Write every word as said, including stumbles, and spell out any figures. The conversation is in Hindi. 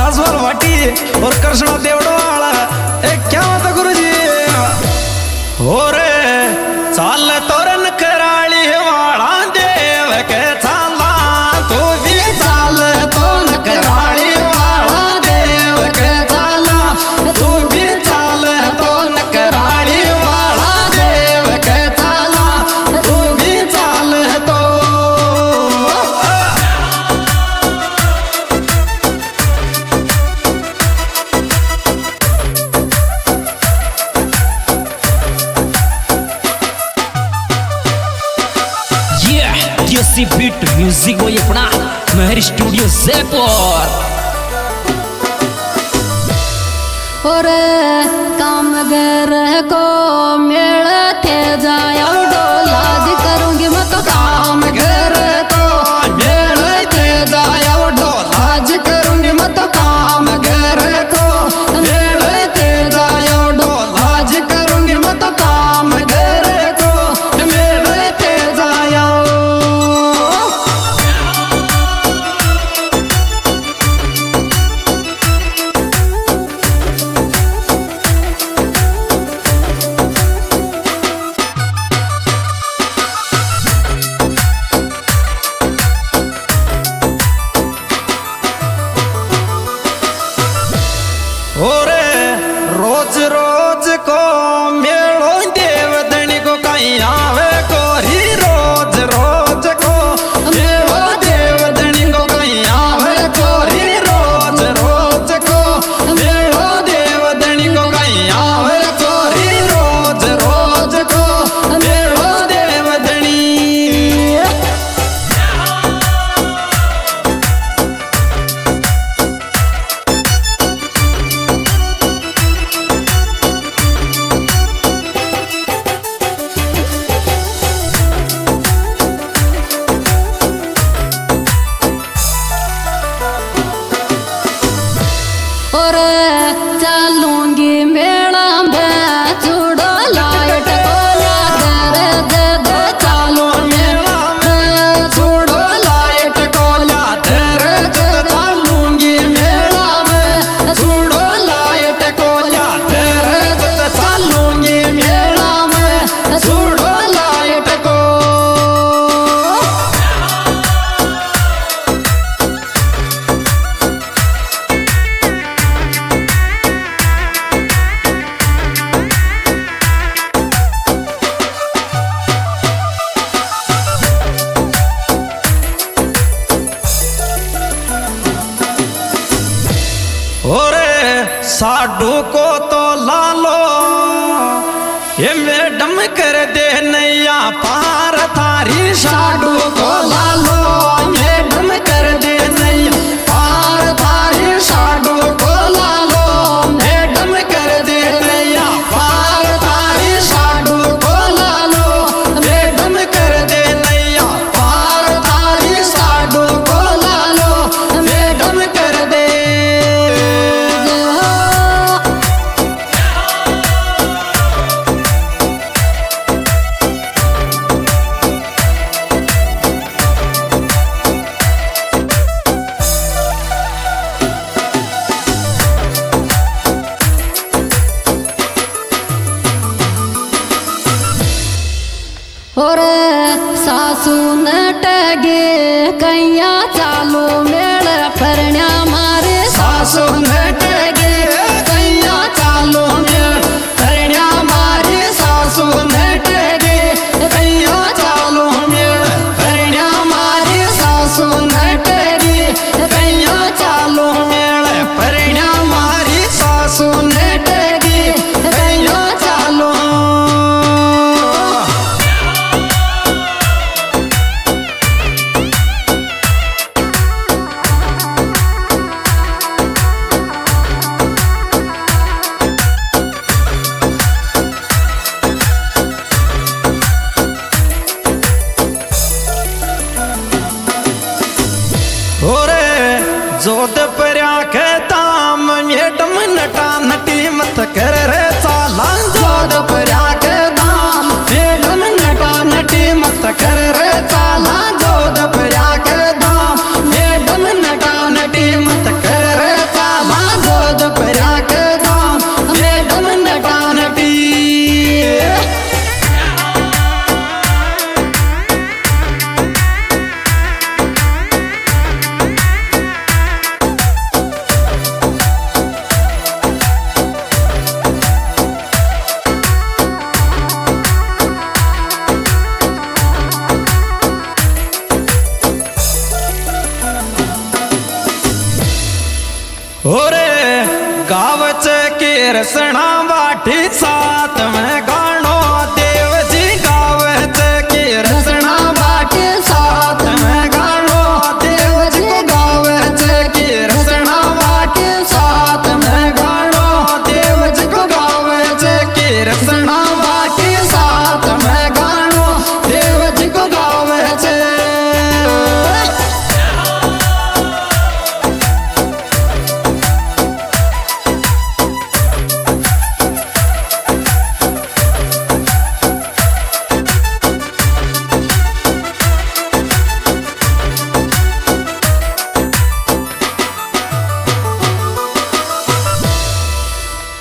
राजवाल भाटी और कृष्णा देवड़वाला। एक क्या होता गुरुजी हो रे चाल तोरन कराली वाला देव के चाला तू भी चाल तो न कराली वाला देव के चाला तू भी चाल तो न कराली वाला देव के चाला तू भी चाल तो। देसी बीट म्यूजिक वो अपना महर स्टूडियो जयपुर। और काम घर को मेल थे जाया लाज करूंगी मैं तो काम घर को मेल थे जाया लाज करूंगी मैं तो काम घर को मेल थे जाया लाज करूंगी मैं तो काम घर को मेल थे जाया। ओरे रोज रोज को मेलो देवदनी को कहीं आवे कोरी रोज रोज को मेलो देवदनी को कहीं आवे कोरी रोज रोज को मेलो देवदनी को कहीं आवे कोरी रोज रोज को मेलो देवदनी। और चलूंगी मेला में चूड़ो लाइट को याद दे दे चालू मेला में चूड़ो लाइट को याद दे दे चलूंगी मेला में चूड़ो लाइट को याद दे दे चलूंगी मेला में चूड़ो लाइट को। ओरे साडू को तो लालो ये मैडम कर दे नैया पार थारी साडू को लालो मैडम कर दे नैया पार थारी साडू को लालो मैडम कर दे नैया पार थारी साडू को लालो मैडम कर दे नैया पार थारी साडू को लालो मैडम कर दे। और सासू नटगे कैया चालो मेल परण्या मारे सासू नटगे कैया चालो मेल परण्या मारे सासू नटगे कैया चालो मेल परण्या मारे सासू नटगे कैया चालो मेल परण्या मारी सासू नटगे कैया चालो। जोध पर्या के ताम मैडम नटा नटी मत कर रे चाला जोध पर्या के ताम मैडम नटा नटी मत कर रे चाला जोध पर्या के ताम मैडम नटा नटी मत कर रे चाला। ओरे गावच की रसना बाटी साथ में गा